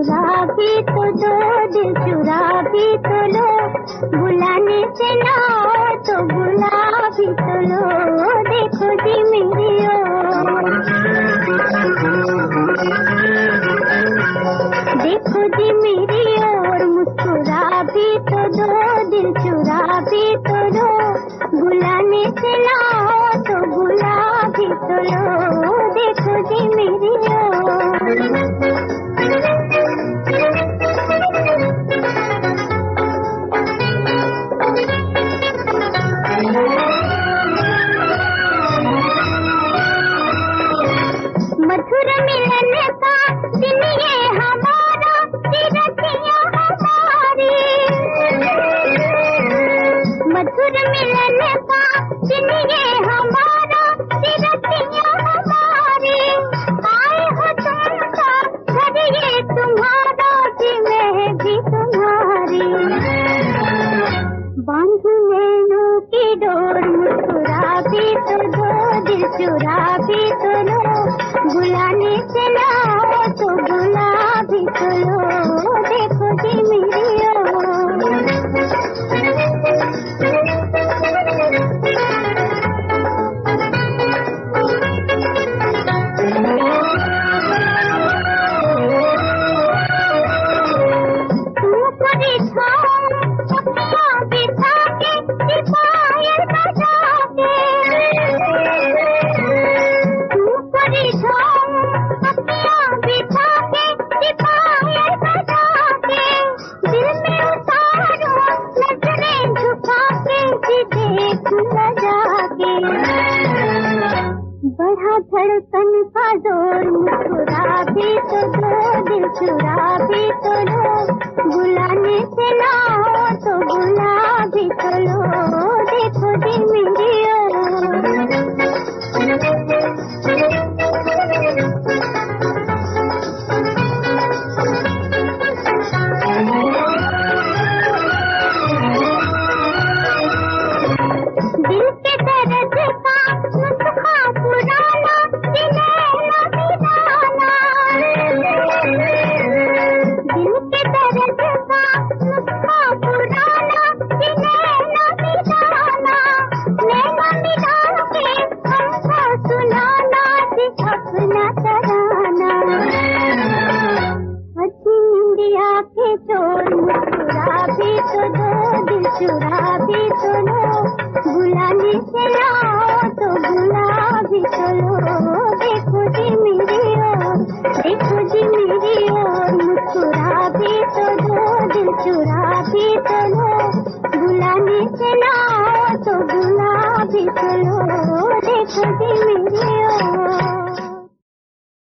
मुस्कुरा भी तो दो, दिल चुरा भी तो लो, बुलाने से ना हो तो बुला भी तो लो। देखो जी मेरी ओर, देखो जी मेरी ओर, मुस्कुरा भी तो दो, दिल चुरा भी तो लो, बुलाने से ना हो तो बुला भी तो लो। देखो जी मेरी ओर। मधुर मिलन का दिन ये हमारा, चिरतिया हमारी। मधुर मिलन का दिन ये हमारा, चिरतिया हमारी। आए हो तुम का घर ये तुम्हारा, जी मैं भी तुम्हारी। बांध नैनों की डोर, मुस्कुरा भी तो दो, दिल चुरा भी तो लो, बुलाने से ना हो तो बुला भी तो लो। देखो जी मेरी ओर। तू परेशान अपना बिठा के, सिपाही बजा के। तू परेशान अपना बिठा के, सिपाही बजा के। दिल में उतारो नजरें झुका के, जी देख लगा के। बढ़ा धड़कन का जोर, मुस्कुरा भी तो दो, दिल चुरा भी तो लो, बुलाने से ना हो तो बुला भी तो लो। देखो जी मेरी ओर। दिल के दर्द का नुस्खा पुराना, जिन्हें न मिलाना। दिल के दर्द का नुस्खा पुराना, जिन्हें न मिलाना। नैना मिला के हमको सुनाना, जी अपना तराना। अच्छी निंदिया के चोर, मुस्कुरा भी तो दो, दिल चुरा भी तो लो, बुलाने से ना हो तो बुला भी तो लो। देखो जी मेरी ओर, देखो जी मेरी ओर, मुस्कुरा भी तो दो, दिल चुरा भी तो लो, बुलाने से ना हो तो बुला भी तो लो। देखो जी मेरी